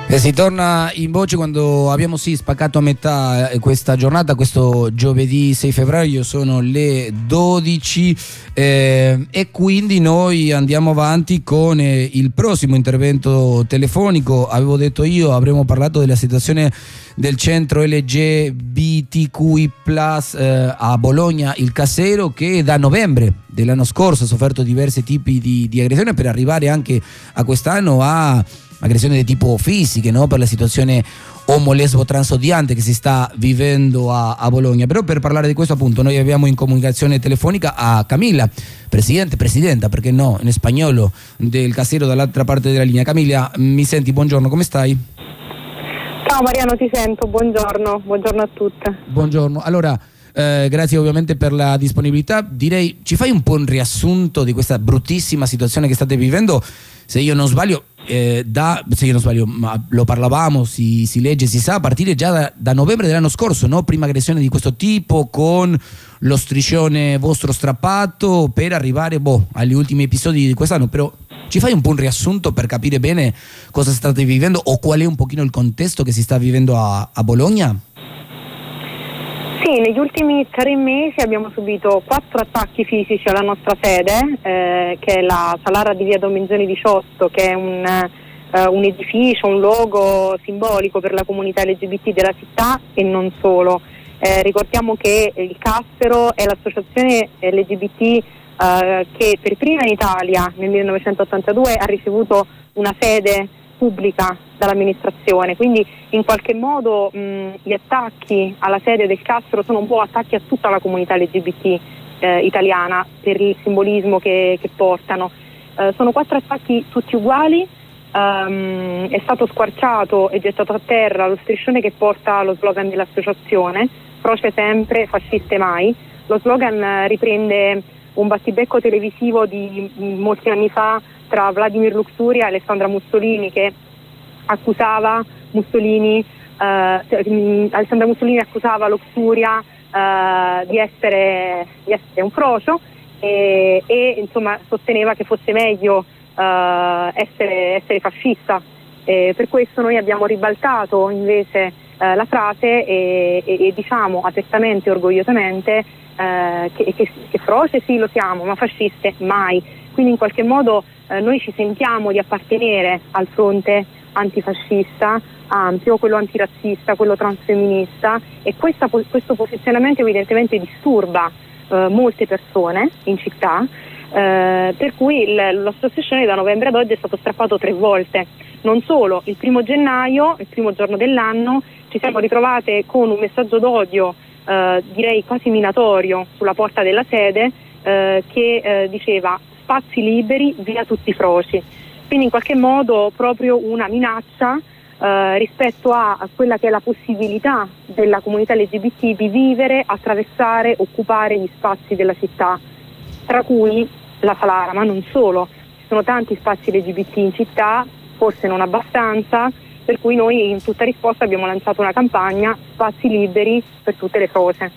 E si torna in voce quando abbiamo spaccato a metà questa giornata, questo giovedì 6 febbraio, sono le 12 e quindi noi andiamo avanti con il prossimo intervento telefonico. Avevo detto io, avremmo parlato della situazione del centro LGBTQI+ a Bologna, il Cassero, che da novembre dell'anno scorso ha sofferto diversi tipi di aggressione, per arrivare anche a quest'anno a aggressioni di tipo fisiche, no? Per la situazione omo-lesbo-transodiante che si sta vivendo a Bologna. Però per parlare di questo, appunto, noi abbiamo in comunicazione telefonica a Camilla, presidenta, perché no, in spagnolo, del Cassero, dall'altra parte della linea. Camilla, mi senti? Buongiorno, come stai? Ciao Mariano, ti sento, buongiorno a tutte. Buongiorno, allora grazie ovviamente per la disponibilità. Direi, ci fai un po' un riassunto di questa bruttissima situazione che state vivendo? Se io non sbaglio, ma lo parlavamo, si legge, si sa, a partire già da novembre dell'anno scorso, no? Prima aggressione di questo tipo, con lo striscione vostro strappato, per arrivare agli ultimi episodi di quest'anno. Però ci fai un po' un riassunto per capire bene cosa state vivendo, o qual è un pochino il contesto che si sta vivendo a Bologna? Sì, negli ultimi 3 mesi abbiamo subito 4 attacchi fisici alla nostra sede, che è la Salara di via Domenzoni 18, che è un edificio, un luogo simbolico per la comunità LGBT della città e non solo. Ricordiamo che il Cassero è l'associazione LGBT che per prima in Italia nel 1982 ha ricevuto una sede pubblica dall'amministrazione, quindi in qualche modo gli attacchi alla sede del Cassero sono un po' attacchi a tutta la comunità LGBT italiana, per il simbolismo che portano. Sono 4 attacchi tutti uguali. È stato squarciato e gettato a terra lo striscione che porta lo slogan dell'associazione, Croce sempre, fasciste mai. Lo slogan riprende un battibecco televisivo di molti anni fa tra Vladimir Luxuria e Alessandra Mussolini, che accusava Alessandra Mussolini accusava Luxuria di essere un frocio e insomma sosteneva che fosse meglio essere fascista. Per questo noi abbiamo ribaltato invece la frase e diciamo apertamente e orgogliosamente che froce sì lo siamo, ma fasciste mai. Quindi in qualche modo noi ci sentiamo di appartenere al fronte antifascista ampio, quello antirazzista, quello transfemminista, e questo posizionamento evidentemente disturba molte persone in città, per cui lo striscione da novembre ad oggi è stato strappato 3 volte. Non solo, il 1° gennaio, il primo giorno dell'anno, ci siamo ritrovate con un messaggio d'odio direi quasi minatorio sulla porta della sede, che diceva spazi liberi, via tutti i froci. Quindi in qualche modo proprio una minaccia rispetto a quella che è la possibilità della comunità LGBT di vivere, attraversare, occupare gli spazi della città, tra cui la Salara, ma non solo. Ci sono tanti spazi LGBT in città, forse non abbastanza, per cui noi in tutta risposta abbiamo lanciato una campagna, spazi liberi per tutte le froce.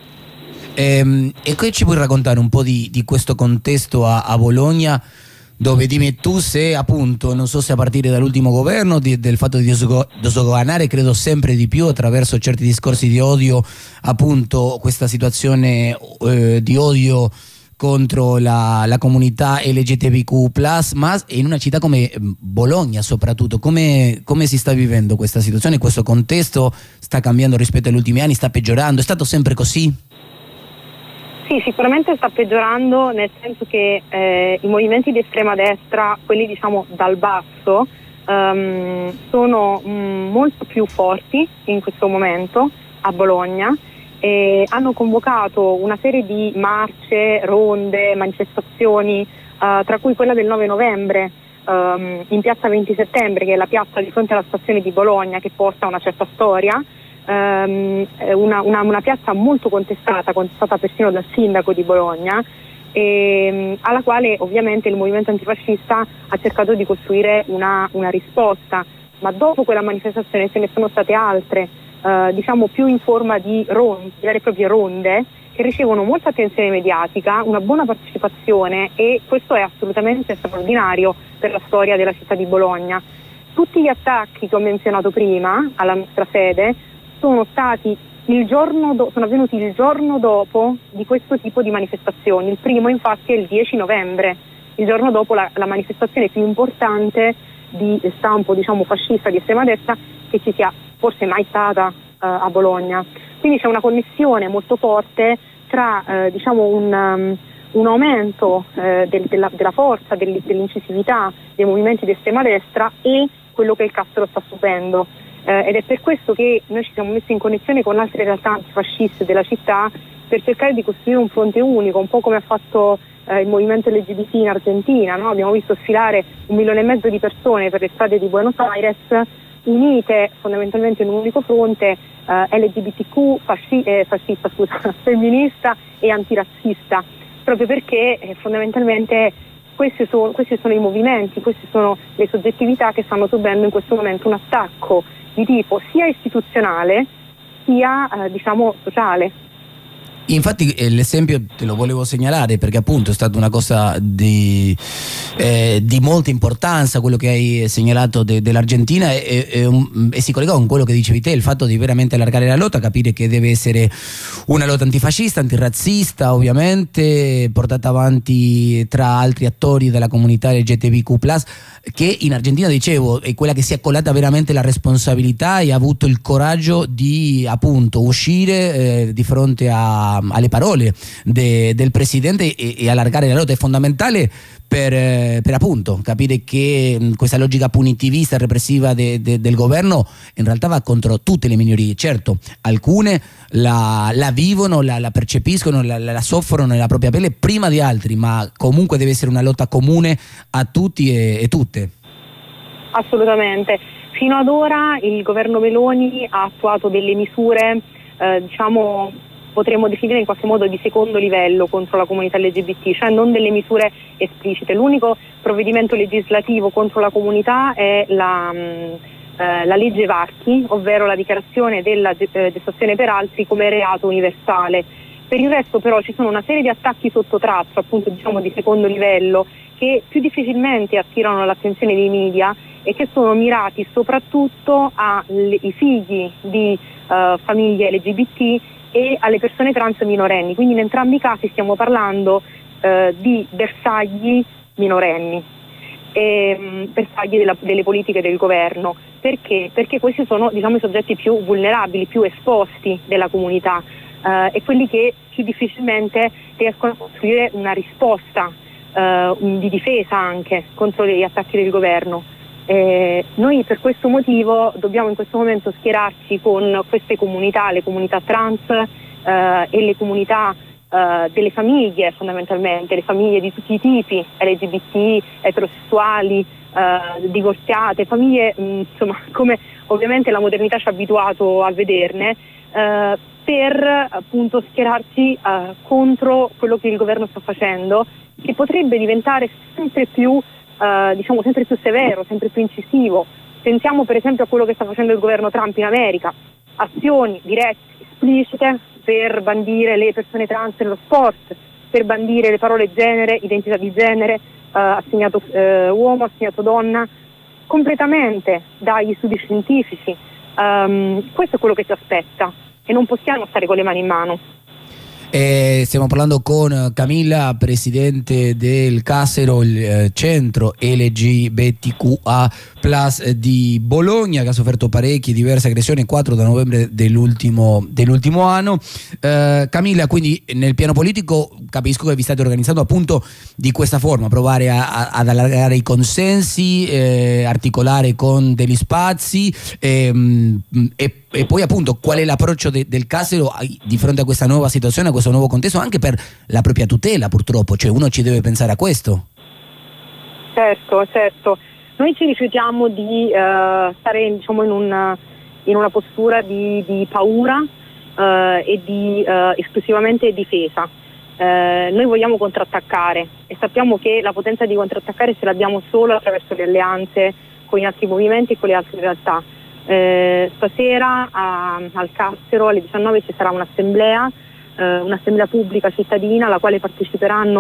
E che ci puoi raccontare un po' di questo contesto a Bologna, dove dimmi tu se, appunto, non so se a partire dall'ultimo governo, del fatto di sdoganare, credo sempre di più attraverso certi discorsi di odio, appunto questa situazione di odio contro la comunità LGBTQ+, ma in una città come Bologna soprattutto, come si sta vivendo questa situazione, questo contesto? Sta cambiando rispetto agli ultimi anni, sta peggiorando, è stato sempre così? Sì, sicuramente sta peggiorando, nel senso che i movimenti di estrema destra, quelli diciamo dal basso, sono molto più forti in questo momento a Bologna, e hanno convocato una serie di marce, ronde, manifestazioni, tra cui quella del 9 novembre in piazza 20 settembre, che è la piazza di fronte alla stazione di Bologna, che porta una certa storia. Una piazza molto contestata persino dal sindaco di Bologna, alla quale ovviamente il movimento antifascista ha cercato di costruire una risposta, ma dopo quella manifestazione ce ne sono state altre, diciamo più in forma di ronde, vere e proprie ronde, che ricevono molta attenzione mediatica, una buona partecipazione, e questo è assolutamente straordinario per la storia della città di Bologna. Tutti gli attacchi che ho menzionato prima alla nostra sede sono avvenuti il giorno dopo di questo tipo di manifestazioni. Il primo infatti è il 10 novembre, il giorno dopo la manifestazione più importante di stampo fascista di estrema destra che ci sia forse mai stata a Bologna. Quindi c'è una connessione molto forte tra un aumento della forza, dell'incisività dei movimenti di estrema destra e quello che il Cassero sta subendo, ed è per questo che noi ci siamo messi in connessione con altre realtà antifasciste della città per cercare di costruire un fronte unico, un po' come ha fatto il movimento LGBT in Argentina, no? Abbiamo visto sfilare 1,5 milioni di persone per le strade di Buenos Aires, unite fondamentalmente in un unico fronte, LGBTQ, fascista, femminista e antirazzista, proprio perché fondamentalmente questi sono i movimenti, queste sono le soggettività che stanno subendo in questo momento un attacco di tipo sia istituzionale sia sociale. Infatti l'esempio te lo volevo segnalare perché appunto è stata una cosa di molta importanza quello che hai segnalato dell'Argentina e si collega con quello che dicevi te, il fatto di veramente allargare la lotta, capire che deve essere una lotta antifascista, antirazzista ovviamente, portata avanti tra altri attori della comunità LGBTQ+, che in Argentina, dicevo, è quella che si è accollata veramente la responsabilità e ha avuto il coraggio di appunto uscire di fronte alle parole del presidente e allargare la lotta. È fondamentale per appunto capire che questa logica punitivista e repressiva del governo in realtà va contro tutte le minorie. Certo, alcune la vivono, la percepiscono, la soffrono nella propria pelle prima di altri, ma comunque deve essere una lotta comune a tutti e tutte. Assolutamente. Fino ad ora il governo Meloni ha attuato delle misure potremmo definire in qualche modo di secondo livello contro la comunità LGBT, cioè non delle misure esplicite. L'unico provvedimento legislativo contro la comunità è la legge Varchi, ovvero la dichiarazione della gestazione per altri come reato universale. Per il resto però ci sono una serie di attacchi sotto traccia, appunto di secondo livello, che più difficilmente attirano l'attenzione dei media e che sono mirati soprattutto ai figli di famiglie LGBT e alle persone trans minorenni. Quindi in entrambi i casi stiamo parlando di bersagli minorenni, bersagli delle politiche del governo. Perché? Perché questi sono i soggetti più vulnerabili, più esposti della comunità e quelli che più difficilmente riescono a costruire una risposta di difesa anche contro gli attacchi del governo. Noi per questo motivo dobbiamo in questo momento schierarci con queste comunità, le comunità trans e le comunità delle famiglie, fondamentalmente le famiglie di tutti i tipi, LGBT, eterosessuali, divorziate, famiglie come ovviamente la modernità ci ha abituato a vederne, per appunto schierarci contro quello che il governo sta facendo, che potrebbe diventare sempre più severo, sempre più incisivo. Pensiamo per esempio a quello che sta facendo il governo Trump in America, azioni dirette, esplicite per bandire le persone trans nello sport, per bandire le parole genere, identità di genere, assegnato uomo, assegnato donna, completamente dagli studi scientifici. Questo è quello che ci aspetta e non possiamo stare con le mani in mano. Stiamo parlando con Camilla, presidente del Cassero, il centro LGBTQA+ di Bologna, che ha sofferto parecchie diverse aggressioni, 4 da novembre dell'ultimo anno. Camilla, quindi nel piano politico capisco che vi state organizzando appunto di questa forma, provare ad allargare i consensi, articolare con degli spazi e poi appunto qual è l'approccio del Cassero di fronte a questa nuova situazione, a questo nuovo contesto, anche per la propria tutela purtroppo, cioè uno ci deve pensare a questo. Certo. Noi ci rifiutiamo di stare in una postura di paura e di esclusivamente difesa. Noi vogliamo contrattaccare e sappiamo che la potenza di contrattaccare ce l'abbiamo solo attraverso le alleanze con gli altri movimenti e con le altre realtà. Stasera al Cassero alle 19 ci sarà un'assemblea pubblica cittadina alla quale parteciperanno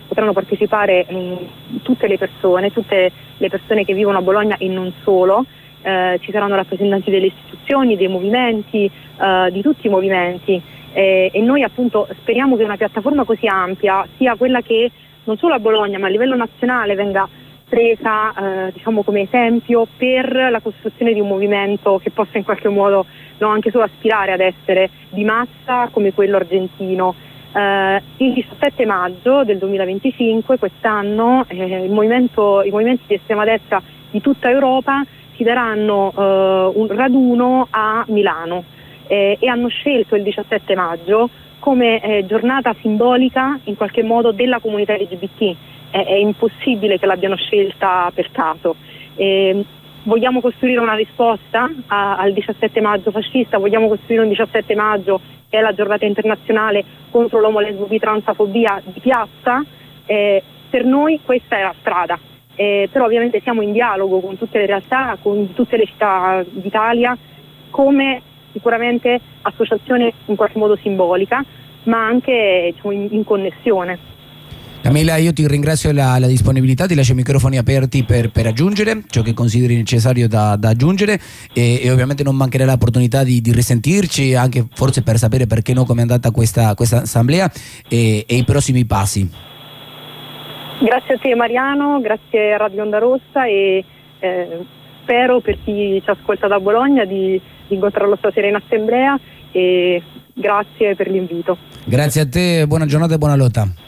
potranno partecipare tutte le persone che vivono a Bologna e non solo. Ci saranno rappresentanti delle istituzioni, dei movimenti, di tutti i movimenti, e noi appunto speriamo che una piattaforma così ampia sia quella che non solo a Bologna ma a livello nazionale venga presa diciamo come esempio per la costruzione di un movimento che possa in qualche modo anche solo aspirare ad essere di massa come quello argentino. Il 17 maggio del 2025, quest'anno, i movimenti di estrema destra di tutta Europa si daranno un raduno a Milano e hanno scelto il 17 maggio come giornata simbolica in qualche modo della comunità LGBT. È impossibile che l'abbiano scelta per caso. Vogliamo costruire una risposta al 17 maggio fascista, vogliamo costruire un 17 maggio che è la giornata internazionale contro l'omo, lesbo, bi, transfobia di piazza. Per noi questa è la strada, però ovviamente siamo in dialogo con tutte le realtà, con tutte le città d'Italia, come sicuramente associazione in qualche modo simbolica, ma anche diciamo, in connessione. Camilla, io ti ringrazio la disponibilità, ti lascio i microfoni aperti per aggiungere ciò che consideri necessario da aggiungere e ovviamente non mancherà l'opportunità di risentirci, anche forse per sapere perché no come è andata questa assemblea e i prossimi passi. Grazie a te Mariano, grazie a Radio Onda Rossa e spero per chi ci ascolta da Bologna di incontrarlo stasera in assemblea e grazie per l'invito. Grazie a te, buona giornata e buona lotta.